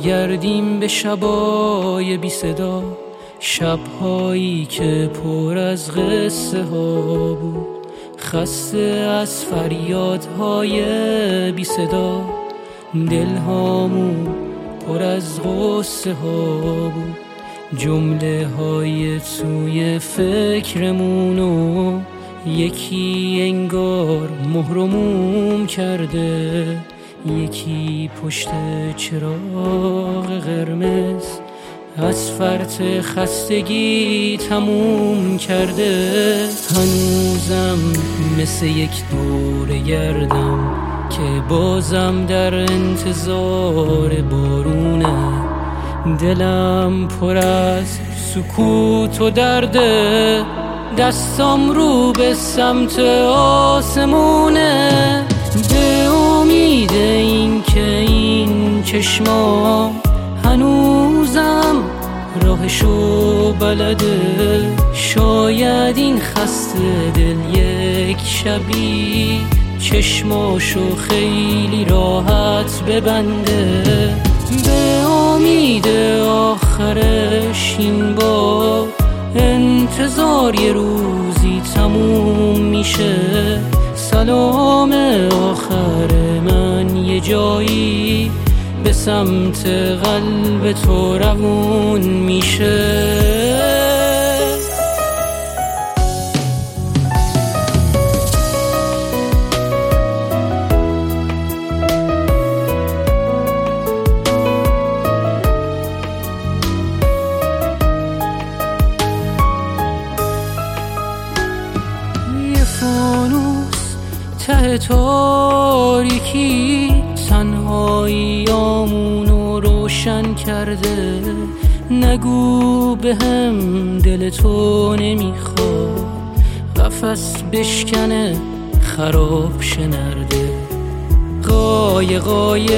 برگردیم به شبای بی صدا، شبهایی که پر از قصه ها بود، خسته از فریادهای بی صدا، دلهامون پر از غصه ها بود، جمله های توی فکرمونو یکی انگار مهرموم کرده، یکی پشت چراغ قرمز از فرط خستگی تموم کرده. هنوزم مثل یک دور گردم که بازم در انتظار بارونه، دلم پر از سکوت و درده، دستم رو به سمت آسمونه، به امید این که این چشما هنوزم راهشو بلده، شاید این خسته دل یک شبی چشماشو خیلی راحت ببنده، به امید آخرش این بار انتظار یه روزی تموم میشه، سلام آخر من یه جایی به سمت قلب تو روون میشه. ته تاریکی تنهاییامونو روشن کرده، نگو به هم دل تو نمیخواد قفس بشکنه خراب شنرده، قایقای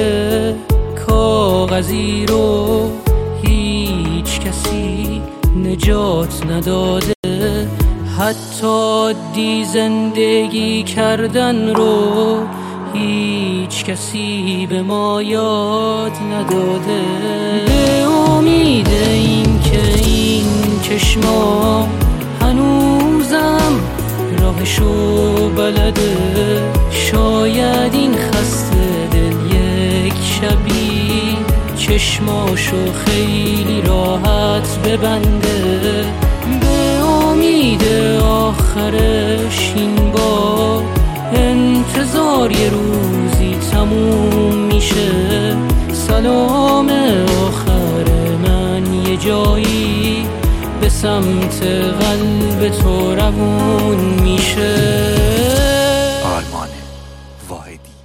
کاغذی رو هیچ کسی نجات نداده، حتی عادی زندگی کردن رو هیچ کسی به ما یاد نداده، به امید این که این چشما هنوزم راهشو بلده، شاید این خسته دل یک شبی چشماشو خیلی راحت ببنده، به امید آخرش این بار انتظار یه روزی تموم میشه، سلام آخر من یه جایی به سمت قلب تو روون میشه. آرمان واحدی.